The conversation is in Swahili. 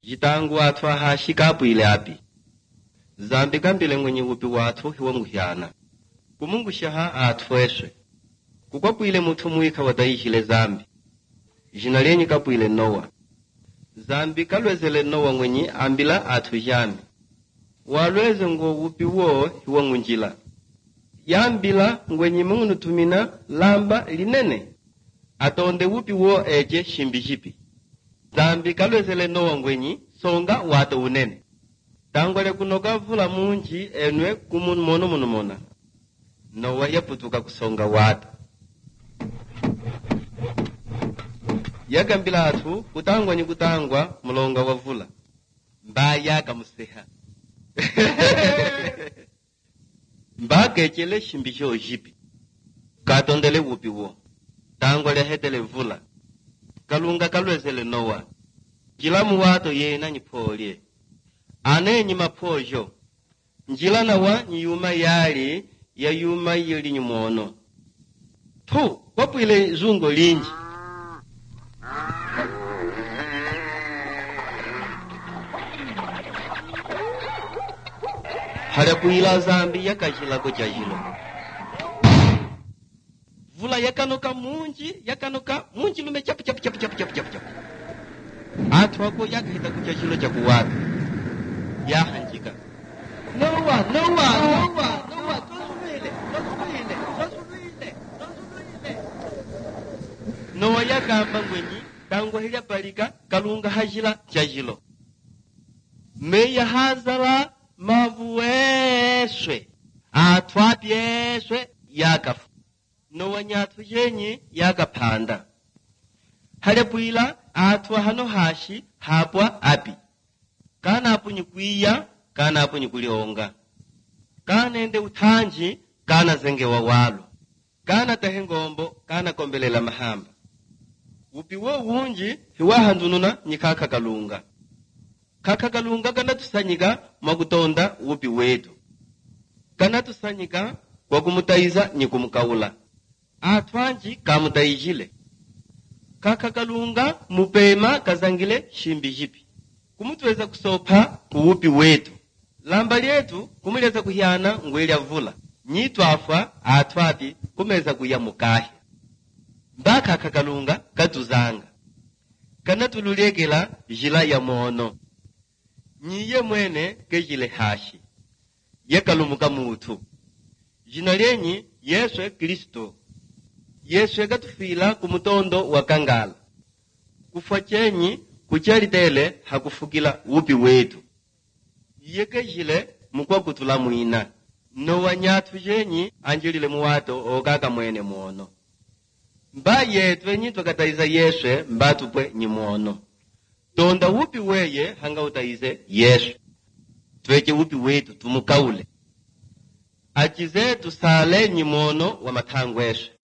jitangu watu hashikapu ile api. Zambi kambile mwenye upi watu hiwa nguhiana. Kumungu shaha atfueswe. Kukwapu ile mutu muika wadaihile zambi. Jina lenyi kapu ile Noa. Zambi kalwezele Noa mwenye ambila atujami. Walweze ngo upi wo hiwa ngunjila. Yambila ngwenye mungu tumina lamba linene. Atonde upi wo eje shimbijipi. Zambi kalwezele Noa ngwenye songa wata unene. Tangwale kunoka vula munji enwe kumun mono. Noa yaputuka kusonga wata. Yakambila atu kutangwa ni kutangwa mulonga wa vula. Mbaya kamuseha. Mbake chele shimbisho ojipi. Katondele upi wo. Tangwa le hetele vula. Kalunga kalwezele Noa. Jilamu wato ye na nyipolie. Ane nyima pojo. Njila na wa nyuma yali ya yuma yili nyumono. Tu, wapu ile zungo linji. Hada kuila zambi yakajila kujajilo. Vula yakanoka munji lume chapu. Atu wako yakahita kujajilo chaku watu. Ya hanjika. Noa, Noa yakamba ngwenyi, tangwa hilya palika, kalunga hajila jajilo. Meya hazala mavueswe, atwapieswe yakafu. Noa nyatu jenyi yakapanda. Hale puila, atwa hano hashi, hapwa api. Kana hapu nyikuia, kana hapu nyikulionga. Kana ende utanji, kana zenge wawalo. Kana tehengombo, kana kombelela mahamba. Upi wo unji, hiwa handununa nyikaka kalunga. Kaka kalunga kana tusanyika makutonda upi wetu. Kana tusanyika kwa kumutaiza nyikumukaula. Atwanji kamutaijile. Kaka kalunga mupema kazangile shimbijipi. Kumutuweza kusopa kuupi wetu. Lamba lietu kumuleza kuhiana ngwelya vula. Nyitu afwa atwapi kumeza kuya mukahi. Mbaka kakalunga katuzanga. Kana tululekela jila ya mono. Nyiye mwene kejile hashi. Yekalumuka mutu. Jina lenyi Yesu Kristo. Yesu katufila kumutondo wakangala. Kufwa chenyi kuchalitele hakufukila upi wetu. Yekejile mukwa kutula muina. Noa nyatu jenyi anjilile muwato okaka mwene mono. Mba yetu enyi tukataiza Yesu mba tupwe nyimono. Tonda upi weye hanga utaize Yesu. Tuweche upi wetu tumukaule. Achize tusale nyimono wa matangweshe.